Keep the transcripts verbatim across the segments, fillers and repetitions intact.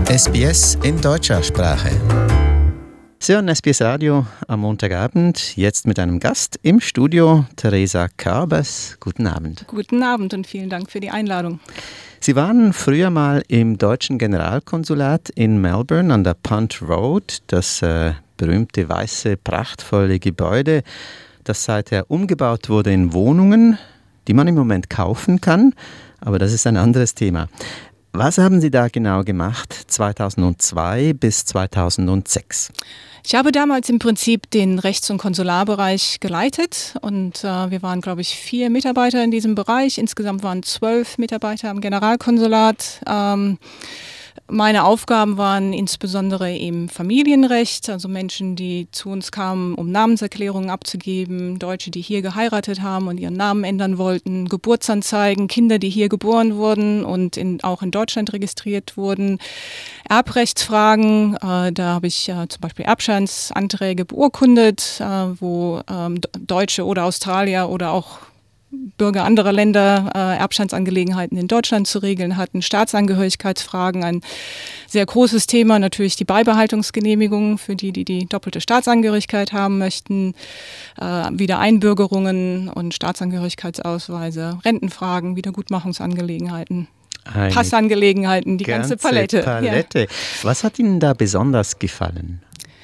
S B S in deutscher Sprache. Sie hören S B S Radio am Montagabend, jetzt mit einem Gast im Studio, Theresa Körbers. Guten Abend. Guten Abend und vielen Dank für die Einladung. Sie waren früher mal im deutschen Generalkonsulat in Melbourne an der Punt Road, das äh, berühmte weiße, prachtvolle Gebäude, das seither umgebaut wurde in Wohnungen, die man im Moment kaufen kann, aber das ist ein anderes Thema. Was haben Sie da genau gemacht, zweitausendzwei bis zweitausendsechs? Ich habe damals im Prinzip den Rechts- und Konsularbereich geleitet und äh, wir waren, glaube ich, vier Mitarbeiter in diesem Bereich. Insgesamt waren zwölf Mitarbeiter am Generalkonsulat. Ähm, Meine Aufgaben waren insbesondere im Familienrecht, also Menschen, die zu uns kamen, um Namenserklärungen abzugeben, Deutsche, die hier geheiratet haben und ihren Namen ändern wollten, Geburtsanzeigen, Kinder, die hier geboren wurden und in, auch in Deutschland registriert wurden, Erbrechtsfragen, äh, da habe ich äh, zum Beispiel Erbscheinsanträge beurkundet, äh, wo ähm, Deutsche oder Australier oder auch Bürger anderer Länder äh, Erbscheinsangelegenheiten in Deutschland zu regeln hatten, Staatsangehörigkeitsfragen, ein sehr großes Thema, natürlich die Beibehaltungsgenehmigung für die, die die doppelte Staatsangehörigkeit haben möchten, äh, Wiedereinbürgerungen und Staatsangehörigkeitsausweise, Rentenfragen, Wiedergutmachungsangelegenheiten. Eine Passangelegenheiten, die ganze, ganze Palette. Palette. Ja. Was hat Ihnen da besonders gefallen?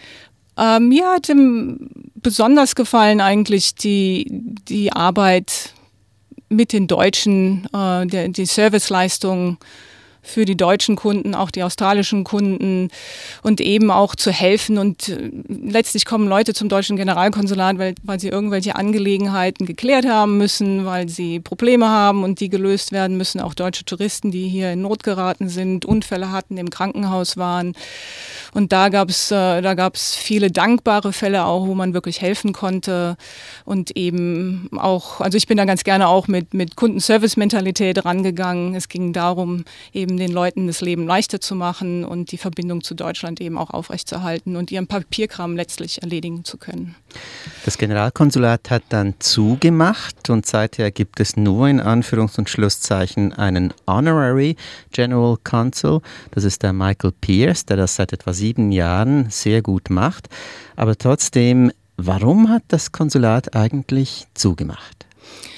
Äh, mir hat besonders gefallen eigentlich die, die Arbeit mit den Deutschen, äh, der, die Serviceleistung für die deutschen Kunden, auch die australischen Kunden und eben auch zu helfen. Und äh, letztlich kommen Leute zum deutschen Generalkonsulat, weil, weil sie irgendwelche Angelegenheiten geklärt haben müssen, weil sie Probleme haben und die gelöst werden müssen. Auch deutsche Touristen, die hier in Not geraten sind, Unfälle hatten, im Krankenhaus waren. Und da gab es äh, da gab's viele dankbare Fälle auch, wo man wirklich helfen konnte. Und eben auch, also ich bin da ganz gerne auch mit, mit Kundenservice-Mentalität rangegangen. Es ging darum, eben den Leuten das Leben leichter zu machen und die Verbindung zu Deutschland eben auch aufrechtzuerhalten und ihren Papierkram letztlich erledigen zu können. Das Generalkonsulat hat dann zugemacht und seither gibt es nur in Anführungs- und Schlusszeichen einen Honorary General Consul. Das ist der Michael Pierce, der das seit etwa sieben Jahren sehr gut macht. Aber trotzdem, warum hat das Konsulat eigentlich zugemacht?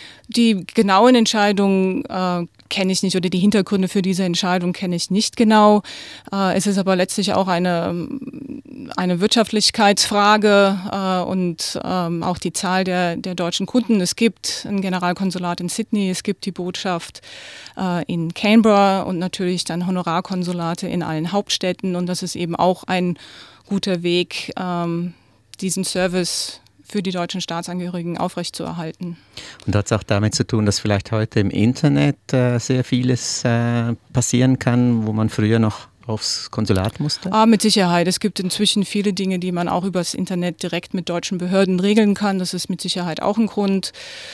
Die genauen Entscheidungen äh, kenne ich nicht oder die Hintergründe für diese Entscheidung kenne ich nicht genau. Äh, es ist aber letztlich auch eine, eine Wirtschaftlichkeitsfrage äh, und ähm, auch die Zahl der, der deutschen Kunden. Es gibt ein Generalkonsulat in Sydney, es gibt die Botschaft äh, in Canberra und natürlich dann Honorarkonsulate in allen Hauptstädten. Und das ist eben auch ein guter Weg, ähm, diesen Service für die deutschen Staatsangehörigen aufrechtzuerhalten. Und hat es auch damit zu tun, dass vielleicht heute im Internet äh, sehr vieles äh, passieren kann, wo man früher noch aufs Konsulat musste? Ah, mit Sicherheit. Es gibt inzwischen viele Dinge, die man auch übers Internet direkt mit deutschen Behörden regeln kann. Das ist mit Sicherheit auch ein Grund.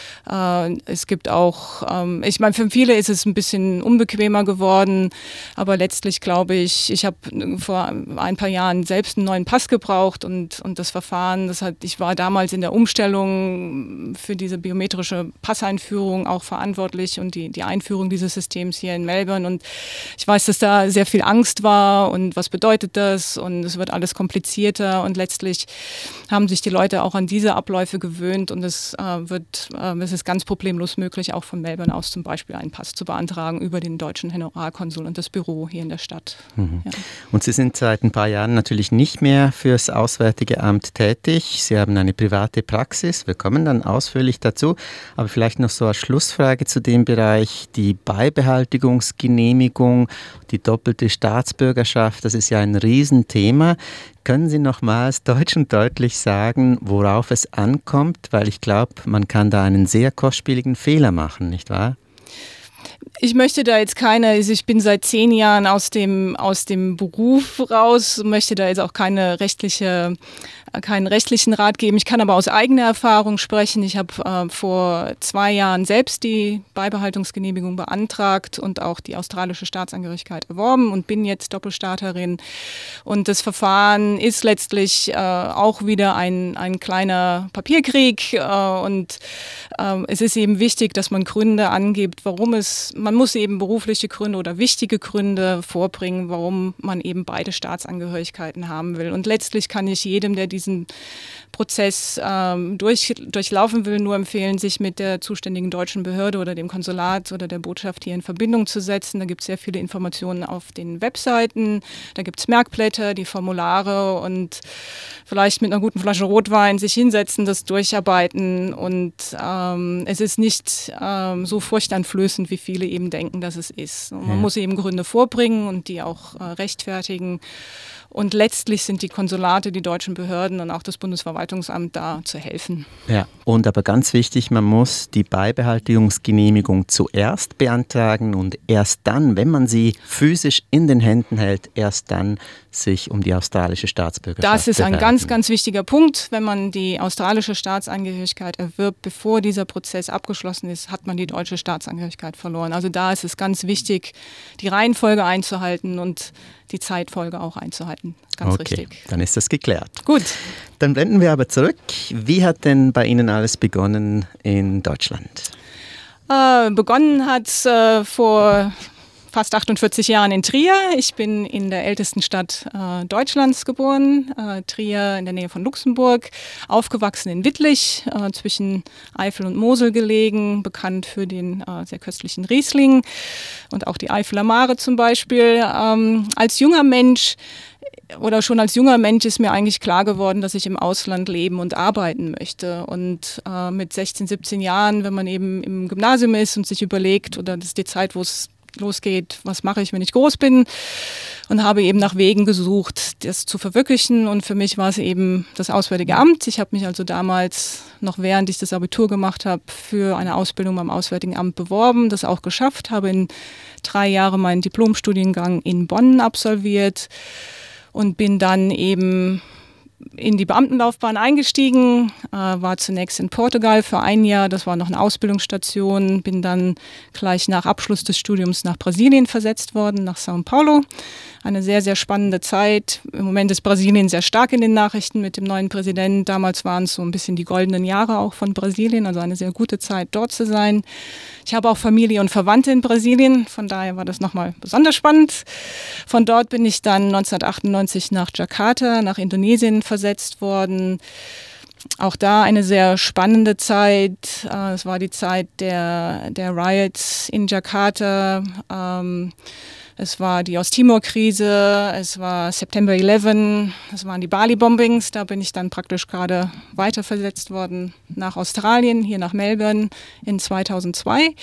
Äh, es gibt auch, ähm, ich meine, für viele ist es ein bisschen unbequemer geworden, aber letztlich glaube ich, ich habe vor ein paar Jahren selbst einen neuen Pass gebraucht und, und das Verfahren, das hat, ich war damals in der Umstellung für diese biometrische Passeinführung auch verantwortlich und die, die Einführung dieses Systems hier in Melbourne und ich weiß, dass da sehr viel Angst war und was bedeutet das und es wird alles komplizierter und letztlich haben sich die Leute auch an diese Abläufe gewöhnt und es äh, wird, äh, es ist ganz problemlos möglich, auch von Melbourne aus zum Beispiel einen Pass zu beantragen über den deutschen Generalkonsul und das Büro hier in der Stadt. Mhm. Ja. Und Sie sind seit ein paar Jahren natürlich nicht mehr fürs Auswärtige Amt tätig. Sie haben eine private Praxis. Wir kommen dann ausführlich dazu. Aber vielleicht noch so als Schlussfrage zu dem Bereich, die Beibehaltigungsgenehmigung, die doppelte Staatsbürgerschaft, das ist ja ein Riesenthema. Können Sie nochmals deutsch und deutlich sagen, worauf es ankommt? Weil ich glaube, man kann da einen sehr kostspieligen Fehler machen, nicht wahr? Ich möchte da jetzt keine, also ich bin seit zehn Jahren aus dem, aus dem Beruf raus, möchte da jetzt auch keine rechtliche, keinen rechtlichen Rat geben. Ich kann aber aus eigener Erfahrung sprechen. Ich habe äh, vor zwei Jahren selbst die Beibehaltungsgenehmigung beantragt und auch die australische Staatsangehörigkeit erworben und bin jetzt Doppelstaaterin. Und das Verfahren ist letztlich äh, auch wieder ein, ein kleiner Papierkrieg äh, und äh, es ist eben wichtig, dass man Gründe angibt, warum es und man muss eben berufliche Gründe oder wichtige Gründe vorbringen, warum man eben beide Staatsangehörigkeiten haben will. Und letztlich kann ich jedem, der diesen Prozess ähm, durch, durchlaufen will, nur empfehlen, sich mit der zuständigen deutschen Behörde oder dem Konsulat oder der Botschaft hier in Verbindung zu setzen. Da gibt es sehr viele Informationen auf den Webseiten, da gibt es Merkblätter, die Formulare und vielleicht mit einer guten Flasche Rotwein sich hinsetzen, das durcharbeiten. Und ähm, es ist nicht ähm, so furchteinflößend, wie viele eben denken, dass es ist. Und man ja. muss eben Gründe vorbringen und die auch äh, rechtfertigen. Und letztlich sind die Konsulate, die deutschen Behörden und auch das Bundesverwaltungsamt da zu helfen. Ja, und aber ganz wichtig, man muss die Beibehaltungsgenehmigung zuerst beantragen und erst dann, wenn man sie physisch in den Händen hält, erst dann sich um die australische Staatsbürgerschaft Das ist ein bewerben. ganz, ganz wichtiger Punkt. Wenn man die australische Staatsangehörigkeit erwirbt, bevor dieser Prozess abgeschlossen ist, hat man die deutsche Staatsangehörigkeit verloren. Also da ist es ganz wichtig, die Reihenfolge einzuhalten und die Zeitfolge auch einzuhalten. Ganz okay, richtig. Dann ist das geklärt. Gut. Dann blenden wir aber zurück. Wie hat denn bei Ihnen alles begonnen in Deutschland? Äh, begonnen hat äh, vor fast achtundvierzig Jahren in Trier. Ich bin in der ältesten Stadt äh, Deutschlands geboren, äh, Trier in der Nähe von Luxemburg, aufgewachsen in Wittlich, äh, zwischen Eifel und Mosel gelegen, bekannt für den äh, sehr köstlichen Riesling und auch die Eifeler Mare zum Beispiel. Ähm, als junger Mensch oder schon als junger Mensch ist mir eigentlich klar geworden, dass ich im Ausland leben und arbeiten möchte. Und äh, mit sechzehn, siebzehn Jahren, wenn man eben im Gymnasium ist und sich überlegt, oder das ist die Zeit, wo es losgeht, was mache ich, wenn ich groß bin, und habe eben nach Wegen gesucht, das zu verwirklichen. Und für mich war es eben das Auswärtige Amt. Ich habe mich also damals, noch während ich das Abitur gemacht habe, für eine Ausbildung beim Auswärtigen Amt beworben, das auch geschafft, habe in drei Jahren meinen Diplomstudiengang in Bonn absolviert und bin dann eben in die Beamtenlaufbahn eingestiegen, äh, war zunächst in Portugal für ein Jahr, das war noch eine Ausbildungsstation, bin dann gleich nach Abschluss des Studiums nach Brasilien versetzt worden, nach São Paulo. Eine sehr, sehr spannende Zeit. Im Moment ist Brasilien sehr stark in den Nachrichten mit dem neuen Präsidenten. Damals waren es so ein bisschen die goldenen Jahre auch von Brasilien, also eine sehr gute Zeit, dort zu sein. Ich habe auch Familie und Verwandte in Brasilien, von daher war das nochmal besonders spannend. Von dort bin ich dann neunzehnhundertachtundneunzig nach Jakarta, nach Indonesien versetzt worden. Auch da eine sehr spannende Zeit. Es war die Zeit der, der Riots in Jakarta. Es war die Osttimor-Krise, es war September elf, es waren die Bali-Bombings. Da bin ich dann praktisch gerade weiterversetzt worden nach Australien, hier nach Melbourne in zweitausendzwei.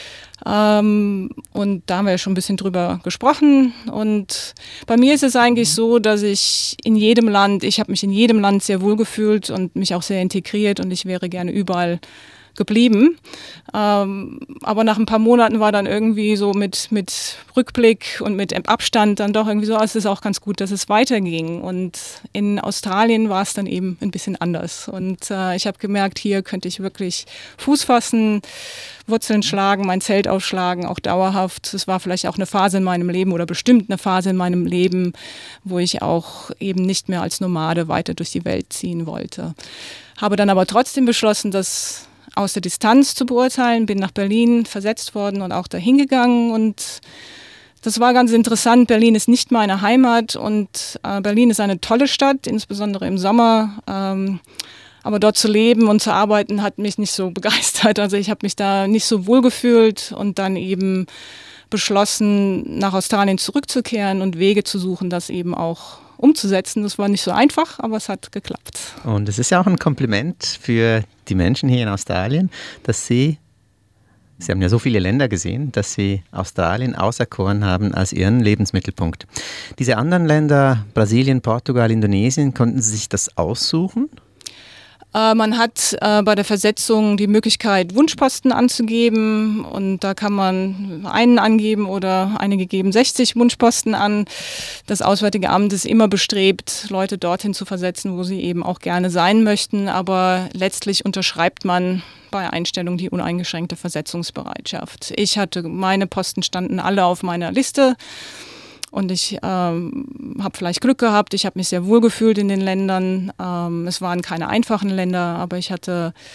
Ähm, und da haben wir ja schon ein bisschen drüber gesprochen. Und bei mir ist es eigentlich so, dass ich in jedem Land, ich habe mich in jedem Land sehr wohl gefühlt und mich auch sehr integriert und ich wäre gerne überall geblieben. Ähm, aber nach ein paar Monaten war dann irgendwie so mit, mit Rückblick und mit Abstand dann doch irgendwie so, es ist auch ganz gut, dass es weiterging. Und in Australien war es dann eben ein bisschen anders. Und äh, ich habe gemerkt, hier könnte ich wirklich Fuß fassen, Wurzeln schlagen, mein Zelt aufschlagen, auch dauerhaft. Es war vielleicht auch eine Phase in meinem Leben oder bestimmt eine Phase in meinem Leben, wo ich auch eben nicht mehr als Nomade weiter durch die Welt ziehen wollte. Habe dann aber trotzdem beschlossen, dass aus der Distanz zu beurteilen, bin nach Berlin versetzt worden und auch dahin gegangen und das war ganz interessant. Berlin ist nicht meine Heimat und äh, Berlin ist eine tolle Stadt, insbesondere im Sommer. Ähm, aber dort zu leben und zu arbeiten hat mich nicht so begeistert. Also ich habe mich da nicht so wohl gefühlt und dann eben beschlossen, nach Australien zurückzukehren und Wege zu suchen, das eben auch umzusetzen. Das war nicht so einfach, aber es hat geklappt. Und es ist ja auch ein Kompliment für die Menschen hier in Australien, dass sie, Sie haben ja so viele Länder gesehen, dass Sie Australien auserkoren haben als Ihren Lebensmittelpunkt. Diese anderen Länder, Brasilien, Portugal, Indonesien, konnten Sie sich das aussuchen? Äh, man hat äh, bei der Versetzung die Möglichkeit, Wunschposten anzugeben und da kann man einen angeben oder einige geben sechzig Wunschposten an. Das Auswärtige Amt ist immer bestrebt, Leute dorthin zu versetzen, wo sie eben auch gerne sein möchten, aber letztlich unterschreibt man bei Einstellung die uneingeschränkte Versetzungsbereitschaft. Ich hatte, meine Posten standen alle auf meiner Liste. Und ich ähm, habe vielleicht Glück gehabt, ich habe mich sehr wohl gefühlt in den Ländern. Ähm, es waren keine einfachen Länder, aber ich hatte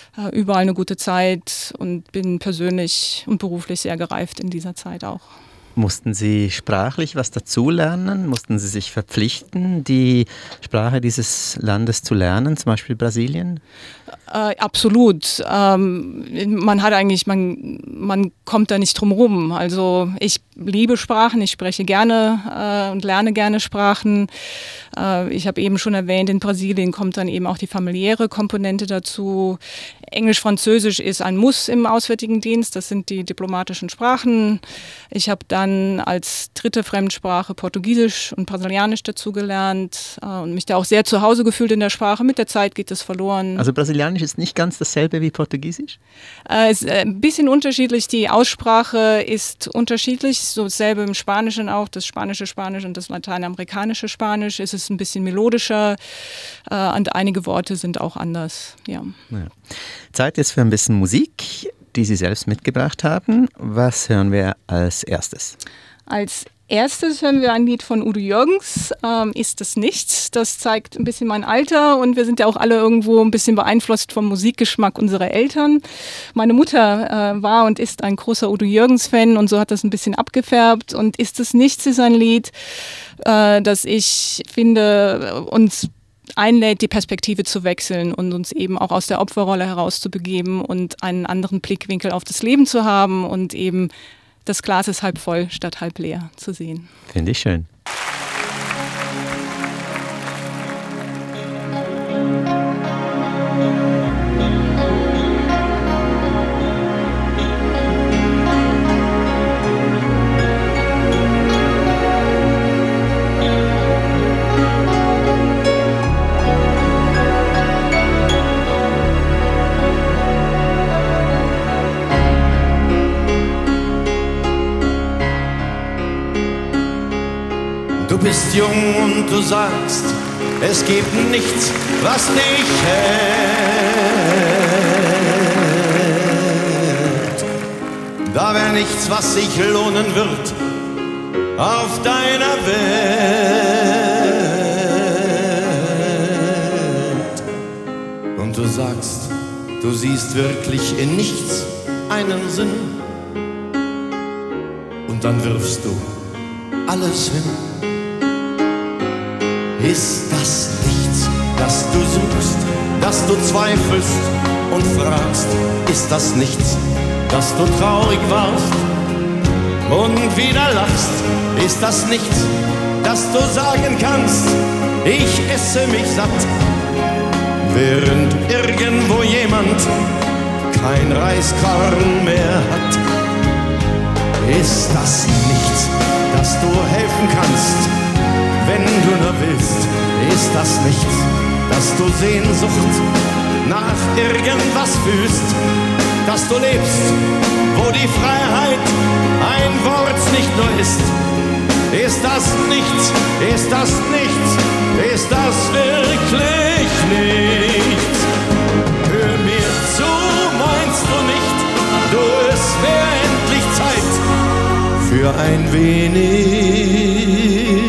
äh, überall eine gute Zeit und bin persönlich und beruflich sehr gereift in dieser Zeit auch. Mussten Sie sprachlich was dazulernen? Mussten Sie sich verpflichten, die Sprache dieses Landes zu lernen, zum Beispiel Brasilien? Äh, absolut. Ähm, man hat eigentlich, man, man kommt da nicht drum rum. Also ich liebe Sprachen, ich spreche gerne äh, und lerne gerne Sprachen. Äh, ich habe eben schon erwähnt, in Brasilien kommt dann eben auch die familiäre Komponente dazu. Englisch, Französisch ist ein Muss im Auswärtigen Dienst, das sind die diplomatischen Sprachen. Ich habe dann als dritte Fremdsprache Portugiesisch und Brasilianisch dazugelernt äh, und mich da auch sehr zu Hause gefühlt in der Sprache. Mit der Zeit geht es verloren. Also Brasilianisch ist nicht ganz dasselbe wie Portugiesisch? Äh, es ist ein bisschen unterschiedlich, die Aussprache ist unterschiedlich, so dasselbe im Spanischen auch, das spanische Spanisch und das lateinamerikanische Spanisch. Es ist ein bisschen melodischer äh, und einige Worte sind auch anders, ja. Ja. Zeit jetzt für ein bisschen Musik, die Sie selbst mitgebracht haben. Was hören wir als erstes? Als erstes hören wir ein Lied von Udo Jürgens, ähm, Ist es nichts. Das zeigt ein bisschen mein Alter und wir sind ja auch alle irgendwo ein bisschen beeinflusst vom Musikgeschmack unserer Eltern. Meine Mutter äh, war und ist ein großer Udo Jürgens-Fan und so hat das ein bisschen abgefärbt. Und Ist es nichts ist ein Lied, äh, das ich finde, uns einlädt, die Perspektive zu wechseln und uns eben auch aus der Opferrolle herauszubegeben und einen anderen Blickwinkel auf das Leben zu haben und eben das Glas ist halb voll statt halb leer zu sehen. Finde ich schön. Du bist jung und du sagst, es gibt nichts, was dich hält. Da wär nichts, was sich lohnen wird auf deiner Welt. Und du sagst, du siehst wirklich in nichts einen Sinn. Und dann wirfst du alles hin. Ist das nichts, das du suchst, dass du zweifelst und fragst? Ist das nichts, dass du traurig warst und wieder lachst? Ist das nichts, dass du sagen kannst, ich esse mich satt, während irgendwo jemand kein Reiskorn mehr hat? Ist das nichts, dass du helfen kannst, wenn du nur willst? Ist das nichts, dass du Sehnsucht nach irgendwas fühlst? Dass du lebst, wo die Freiheit ein Wort nicht nur ist? Ist das nichts, ist das nichts, ist das wirklich nichts? Hör mir zu, meinst du nicht, du, es wär endlich Zeit für ein wenig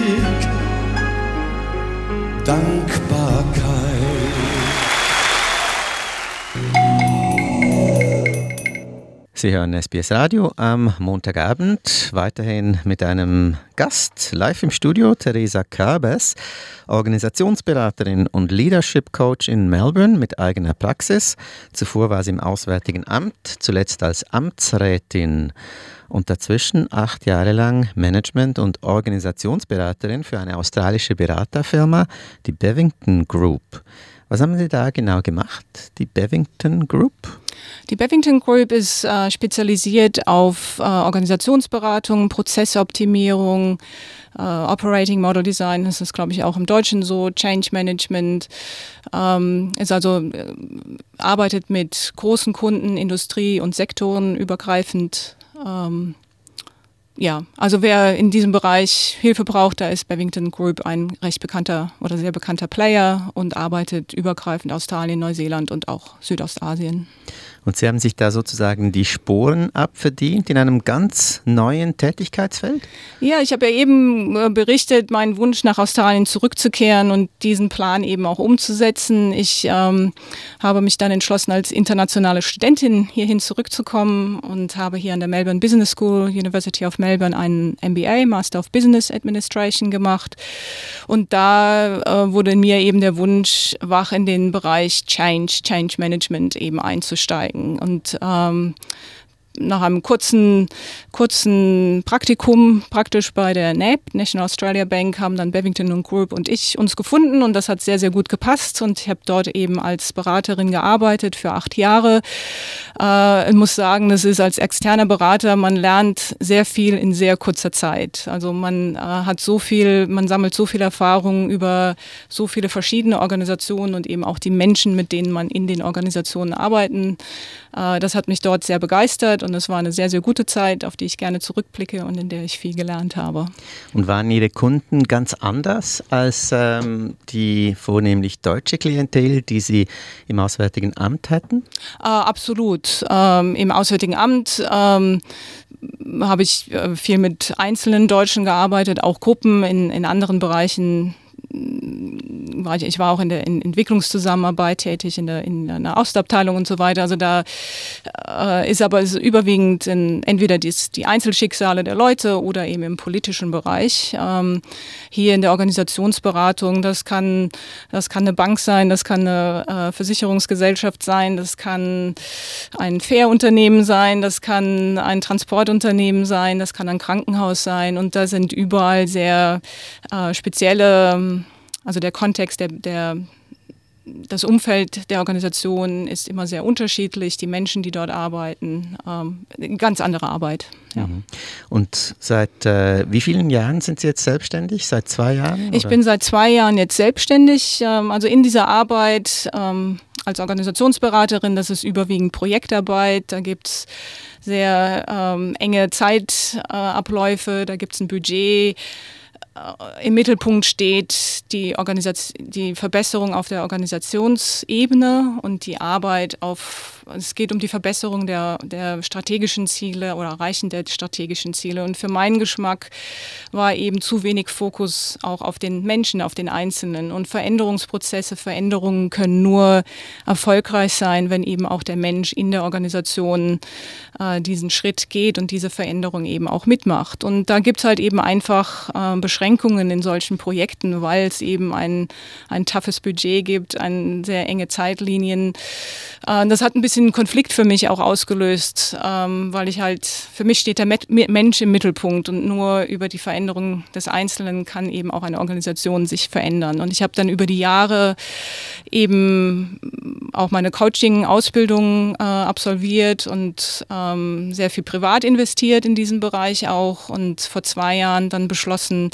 Dankbarkeit. Sie hören S B S Radio am Montagabend, weiterhin mit einem Gast live im Studio, Teresa Cabas, Organisationsberaterin und Leadership Coach in Melbourne mit eigener Praxis. Zuvor war sie im Auswärtigen Amt, zuletzt als Amtsrätin und dazwischen acht Jahre lang Management- und Organisationsberaterin für eine australische Beraterfirma, die Bevington Group. Was haben Sie da genau gemacht, die Bevington Group? Die Bevington Group ist äh, spezialisiert auf äh, Organisationsberatung, Prozessoptimierung, äh, Operating Model Design, das ist, glaube ich, auch im Deutschen so, Change Management, ähm, ist also, äh, arbeitet mit großen Kunden, Industrie- und sektorenübergreifend. Ähm, ja, also wer in diesem Bereich Hilfe braucht, da ist Bevington Group ein recht bekannter oder sehr bekannter Player und arbeitet übergreifend Australien, Neuseeland und auch Südostasien. Und Sie haben sich da sozusagen die Sporen abverdient in einem ganz neuen Tätigkeitsfeld? Ja, ich habe ja eben berichtet, meinen Wunsch nach Australien zurückzukehren und diesen Plan eben auch umzusetzen. Ich ähm, habe mich dann entschlossen, als internationale Studentin hierhin zurückzukommen und habe hier an der Melbourne Business School, University of Melbourne, einen M B A, Master of Business Administration gemacht. Und da äh, wurde in mir eben der Wunsch wach, in den Bereich Change, Change Management eben einzusteigen. Und ähm, nach einem kurzen, kurzen Praktikum praktisch bei der N A B, National Australia Bank, haben dann Bevington und Group und ich uns gefunden und das hat sehr, sehr gut gepasst und ich habe dort eben als Beraterin gearbeitet für acht Jahre. Äh, ich muss sagen, das ist als externer Berater, man lernt sehr viel in sehr kurzer Zeit. Also man äh, hat so viel, man sammelt so viel Erfahrung über so viele verschiedene Organisationen und eben auch die Menschen, mit denen man in den Organisationen arbeiten. Äh, das hat mich dort sehr begeistert. Und es war eine sehr, sehr gute Zeit, auf die ich gerne zurückblicke und in der ich viel gelernt habe. Und waren Ihre Kunden ganz anders als ähm, die vornehmlich deutsche Klientel, die Sie im Auswärtigen Amt hatten? Äh, absolut. Ähm, Im Auswärtigen Amt ähm, habe ich äh, viel mit einzelnen Deutschen gearbeitet, auch Gruppen in, in anderen Bereichen. Ich war auch in der Entwicklungszusammenarbeit tätig, in der, in einer Ostabteilung und so weiter. Also da äh, ist aber ist überwiegend in, entweder dies, die Einzelschicksale der Leute oder eben im politischen Bereich. Ähm, hier in der Organisationsberatung, das kann, das kann eine Bank sein, das kann eine äh, Versicherungsgesellschaft sein, das kann ein Fährunternehmen sein, das kann ein Transportunternehmen sein, das kann ein Krankenhaus sein und da sind überall sehr äh, spezielle Also der Kontext, der, der, das Umfeld der Organisation ist immer sehr unterschiedlich. Die Menschen, die dort arbeiten, ähm, ganz andere Arbeit. Ja. Und seit äh, wie vielen Jahren sind Sie jetzt selbstständig? Seit zwei Jahren? Oder? Ich bin seit zwei Jahren jetzt selbstständig. Ähm, also in dieser Arbeit ähm, als Organisationsberaterin, das ist überwiegend Projektarbeit. Da gibt es sehr ähm, enge Zeitabläufe, da gibt es ein Budget. Im Mittelpunkt steht die, Organisation, die Verbesserung auf der Organisationsebene und die Arbeit auf, es geht um die Verbesserung der, der strategischen Ziele oder Erreichen der strategischen Ziele. Und für meinen Geschmack war eben zu wenig Fokus auch auf den Menschen, auf den Einzelnen. Und Veränderungsprozesse, Veränderungen können nur erfolgreich sein, wenn eben auch der Mensch in der Organisation äh, diesen Schritt geht und diese Veränderung eben auch mitmacht. Und da gibt es halt eben einfach äh, Beschränkungen in solchen Projekten, weil es eben ein, ein toughes Budget gibt, ein sehr enge Zeitlinien. Äh, das hat ein bisschen einen Konflikt für mich auch ausgelöst, ähm, weil ich halt, für mich steht der Met- Mensch im Mittelpunkt und nur über die Veränderung des Einzelnen kann eben auch eine Organisation sich verändern. Und ich habe dann über die Jahre eben auch meine Coaching-Ausbildung äh, absolviert und ähm, sehr viel privat investiert in diesen Bereich auch und vor zwei Jahren dann beschlossen,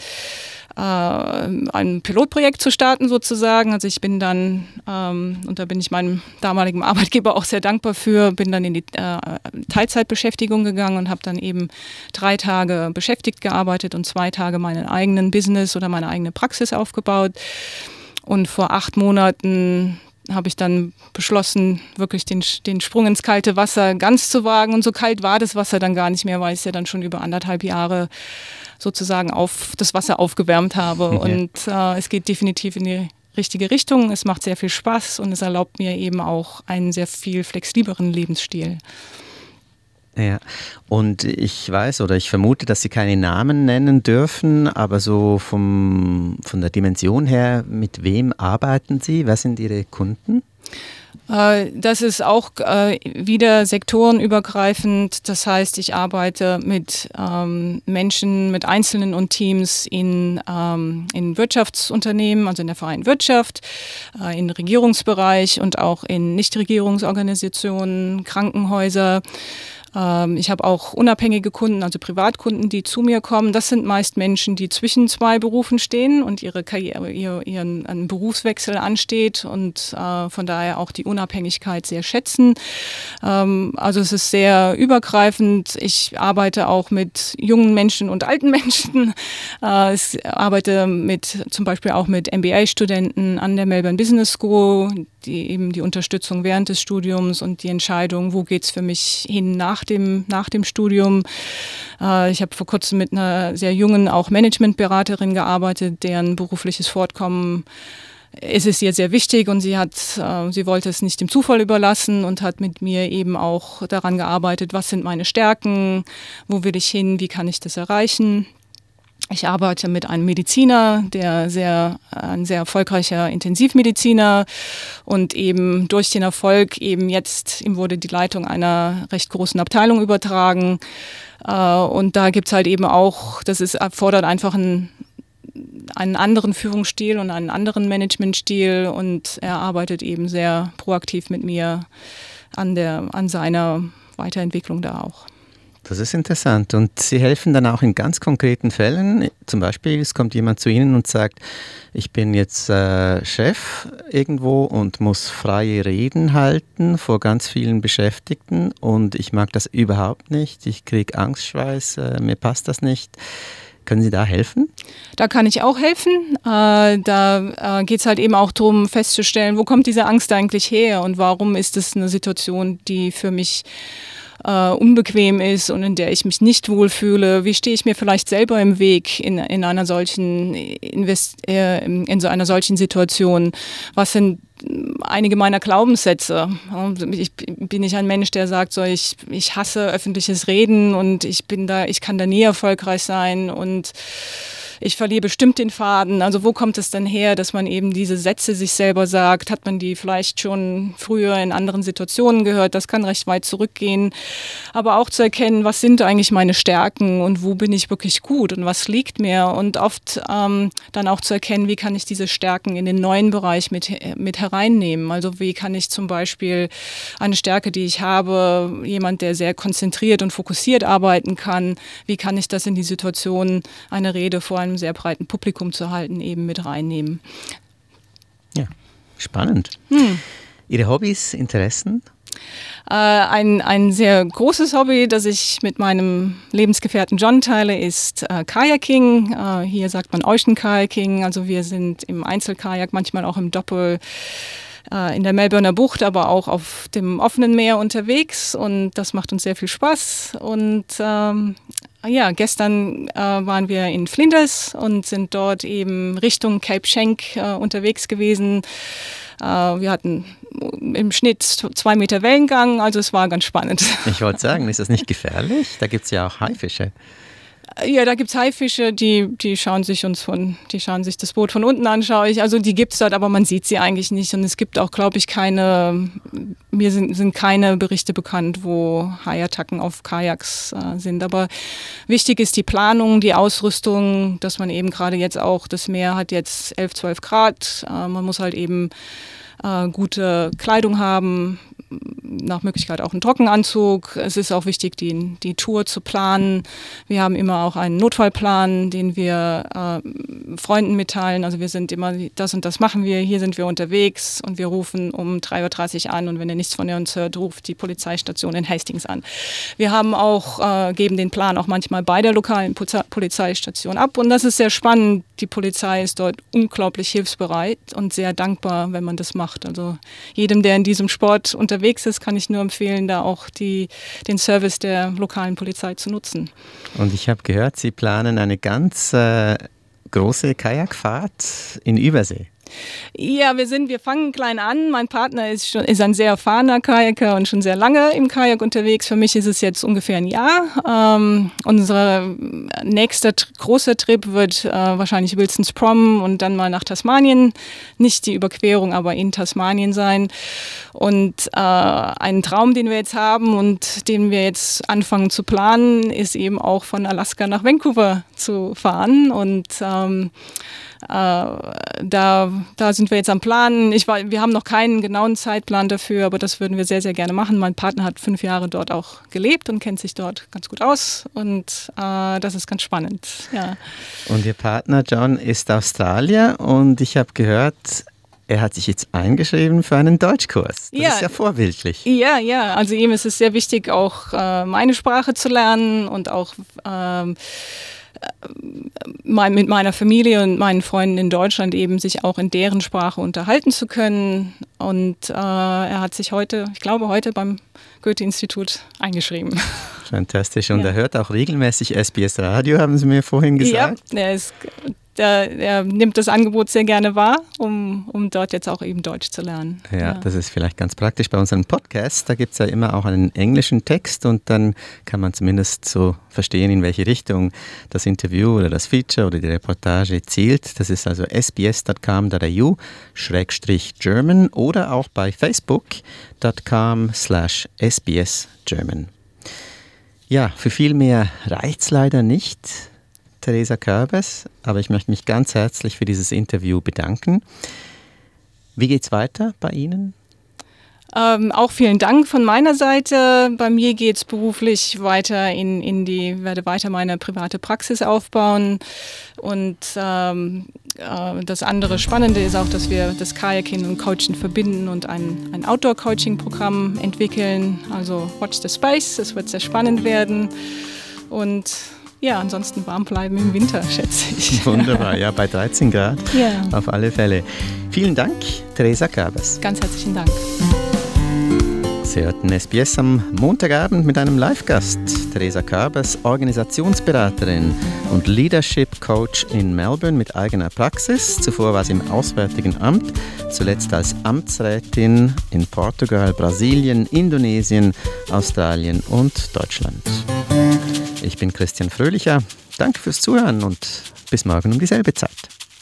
ein Pilotprojekt zu starten sozusagen. Also ich bin dann, ähm, und da bin ich meinem damaligen Arbeitgeber auch sehr dankbar für, bin dann in die äh, Teilzeitbeschäftigung gegangen und habe dann eben drei Tage beschäftigt gearbeitet und zwei Tage meinen eigenen Business oder meine eigene Praxis aufgebaut. Und vor acht Monaten habe ich dann beschlossen, wirklich den, den Sprung ins kalte Wasser ganz zu wagen. Und so kalt war das Wasser dann gar nicht mehr, weil ich es ja dann schon über anderthalb Jahre sozusagen auf das Wasser aufgewärmt habe. Ja. Und äh, es geht definitiv in die richtige Richtung. Es macht sehr viel Spaß und es erlaubt mir eben auch einen sehr viel flexibleren Lebensstil. Ja, und ich weiß oder ich vermute, dass Sie keine Namen nennen dürfen, aber so vom, von der Dimension her, mit wem arbeiten Sie? Wer sind Ihre Kunden? Das ist auch äh, wieder sektorenübergreifend. Das heißt, ich arbeite mit ähm, Menschen, mit Einzelnen und Teams in, ähm, in Wirtschaftsunternehmen, also in der freien Wirtschaft, äh, im Regierungsbereich und auch in Nichtregierungsorganisationen, Krankenhäuser. Ähm, ich habe auch unabhängige Kunden, also Privatkunden, die zu mir kommen. Das sind meist Menschen, die zwischen zwei Berufen stehen und ihre Karriere, ihr, ihren ein Berufswechsel ansteht und äh, von daher auch die Unabhängigkeit sehr schätzen. Ähm, also es ist sehr übergreifend. Ich arbeite auch mit jungen Menschen und alten Menschen. Äh, ich arbeite mit, zum Beispiel auch mit M B A-Studenten an der Melbourne Business School, die eben die Unterstützung während des Studiums und die Entscheidung, wo geht's für mich hin nach dem, nach dem Studium. Äh, ich habe vor kurzem mit einer sehr jungen, auch Managementberaterin gearbeitet, deren berufliches Fortkommen es ist ihr sehr wichtig und sie hat, äh, sie wollte es nicht dem Zufall überlassen und hat mit mir eben auch daran gearbeitet, was sind meine Stärken, wo will ich hin, wie kann ich das erreichen. Ich arbeite mit einem Mediziner, der sehr, ein sehr erfolgreicher Intensivmediziner und eben durch den Erfolg eben jetzt, ihm wurde die Leitung einer recht großen Abteilung übertragen äh, und da gibt's halt eben auch, das ist, erfordert einfach ein einen anderen Führungsstil und einen anderen Managementstil und er arbeitet eben sehr proaktiv mit mir an der, an seiner Weiterentwicklung da auch. Das ist interessant und Sie helfen dann auch in ganz konkreten Fällen. Zum Beispiel, es kommt jemand zu Ihnen und sagt, ich bin jetzt äh, Chef irgendwo und muss freie Reden halten vor ganz vielen Beschäftigten und ich mag das überhaupt nicht, ich kriege Angstschweiß, äh, mir passt das nicht. Können Sie da helfen? Da kann ich auch helfen. Äh, da äh, geht es halt eben auch darum, festzustellen, wo kommt diese Angst eigentlich her und warum ist es eine Situation, die für mich äh, unbequem ist und in der ich mich nicht wohlfühle. Wie stehe ich mir vielleicht selber im Weg in, in einer solchen Invest- äh, in so einer solchen Situation? Was sind einige meiner Glaubenssätze? Ich bin nicht ein Mensch, der sagt, so ich, ich hasse öffentliches Reden und ich bin da, ich kann da nie erfolgreich sein und ich verliere bestimmt den Faden. Also wo kommt es denn her, dass man eben diese Sätze sich selber sagt? Hat man die vielleicht schon früher in anderen Situationen gehört? Das kann recht weit zurückgehen. Aber auch zu erkennen, was sind eigentlich meine Stärken und wo bin ich wirklich gut und was liegt mir? Und oft ähm, dann auch zu erkennen, wie kann ich diese Stärken in den neuen Bereich mit, mit hereinnehmen? Also wie kann ich zum Beispiel eine Stärke, die ich habe, jemand, der sehr konzentriert und fokussiert arbeiten kann, wie kann ich das in die Situation, eine Rede vor einem sehr breiten Publikum zu halten, eben mit reinnehmen. Ja, spannend. Hm. Ihre Hobbys, Interessen? Äh, ein, ein sehr großes Hobby, das ich mit meinem Lebensgefährten John teile, ist äh, Kajaking. Äh, hier sagt man Ocean Kayaking, also wir sind im Einzelkajak, manchmal auch im Doppel äh, in der Melbourner Bucht, aber auch auf dem offenen Meer unterwegs und das macht uns sehr viel Spaß und ähm, ja, gestern äh, waren wir in Flinders und sind dort eben Richtung Cape Schanck äh, unterwegs gewesen. Äh, wir hatten im Schnitt zwei Meter Wellengang, also es war ganz spannend. Ich wollte sagen, ist das nicht gefährlich? Da gibt es ja auch Haifische. Ja, da gibt's Haifische, die, die schauen sich uns von, die schauen sich das Boot von unten an, schaue ich. Also die gibt's dort, aber man sieht sie eigentlich nicht. Und es gibt auch, glaube ich, keine, mir sind, sind keine Berichte bekannt, wo Haiattacken auf Kajaks äh, sind. Aber wichtig ist die Planung, die Ausrüstung, dass man eben gerade jetzt auch, das Meer hat jetzt elf, zwölf Grad. Äh, man muss halt eben äh, gute Kleidung haben, nach Möglichkeit auch einen Trockenanzug. Es ist auch wichtig, die, die Tour zu planen. Wir haben immer auch einen Notfallplan, den wir äh, Freunden mitteilen. Also wir sind immer, das und das machen wir, hier sind wir unterwegs und wir rufen um drei Uhr dreißig an und wenn ihr nichts von uns hört, ruft die Polizeistation in Hastings an. Wir haben auch, äh, geben den Plan auch manchmal bei der lokalen Polizeistation ab und das ist sehr spannend. Die Polizei ist dort unglaublich hilfsbereit und sehr dankbar, wenn man das macht. Also jedem, der in diesem Sport unterwegs ist, kann ich nur empfehlen, da auch die, den Service der lokalen Polizei zu nutzen. Und ich habe gehört, Sie planen eine ganz äh, große Kajakfahrt in Übersee. Ja, wir sind, wir fangen klein an. Mein Partner ist schon, ist ein sehr erfahrener Kajaker und schon sehr lange im Kajak unterwegs. Für mich ist es jetzt ungefähr ein Jahr. Ähm, unser nächster t- großer Trip wird äh, wahrscheinlich Wilson's Prom und dann mal nach Tasmanien. Nicht die Überquerung, aber in Tasmanien sein. Und äh, ein Traum, den wir jetzt haben und den wir jetzt anfangen zu planen, ist eben auch von Alaska nach Vancouver zu fahren und ähm, da, da sind wir jetzt am Planen. Ich war, wir haben noch keinen genauen Zeitplan dafür, aber das würden wir sehr, sehr gerne machen. Mein Partner hat fünf Jahre dort auch gelebt und kennt sich dort ganz gut aus und äh, das ist ganz spannend. Ja. Und Ihr Partner John ist Australier und ich habe gehört, er hat sich jetzt eingeschrieben für einen Deutschkurs. Das ja. ist ja vorbildlich. Ja, ja. Also ihm ist es sehr wichtig, auch äh, meine Sprache zu lernen und auch ähm, mein, mit meiner Familie und meinen Freunden in Deutschland eben sich auch in deren Sprache unterhalten zu können. Und äh, er hat sich heute, ich glaube heute beim Goethe-Institut eingeschrieben. Fantastisch. Und ja. er hört auch regelmäßig S B S Radio, haben Sie mir vorhin gesagt. Ja, er ist... Der, er nimmt das Angebot sehr gerne wahr, um, um dort jetzt auch eben Deutsch zu lernen. Ja, ja. Das ist vielleicht ganz praktisch bei unserem Podcast. Da gibt es ja immer auch einen englischen Text und dann kann man zumindest so verstehen, in welche Richtung das Interview oder das Feature oder die Reportage zielt. Das ist also s b s dot com dot a u slash German oder auch bei facebook dot com slash s b s German. Ja, für viel mehr reicht's leider nicht, Teresa Körbes, aber ich möchte mich ganz herzlich für dieses Interview bedanken. Wie geht's weiter bei Ihnen? Ähm, auch vielen Dank von meiner Seite. Bei mir geht es beruflich weiter in, in die, werde weiter meine private Praxis aufbauen. Und ähm, äh, das andere Spannende ist auch, dass wir das Kajaking und Coachen verbinden und ein, ein Outdoor-Coaching-Programm entwickeln. Also Watch the Space, das wird sehr spannend werden. Und ja, ansonsten warm bleiben im Winter, schätze ich. Wunderbar, ja, bei dreizehn Grad ja. Auf alle Fälle. Vielen Dank, Teresa Körbes. Ganz herzlichen Dank. Sie hörten S B S am Montagabend mit einem Live-Gast. Teresa Körbes, Organisationsberaterin und Leadership Coach in Melbourne mit eigener Praxis. Zuvor war sie im Auswärtigen Amt, zuletzt als Amtsrätin in Portugal, Brasilien, Indonesien, Australien und Deutschland. Ich bin Christian Fröhlicher. Danke fürs Zuhören und bis morgen um dieselbe Zeit.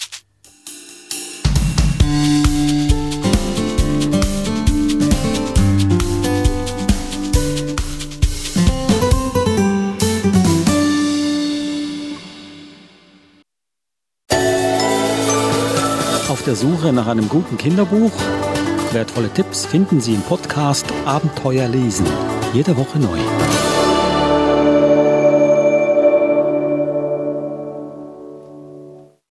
Auf der Suche nach einem guten Kinderbuch? Wertvolle Tipps finden Sie im Podcast Abenteuer lesen. Jede Woche neu.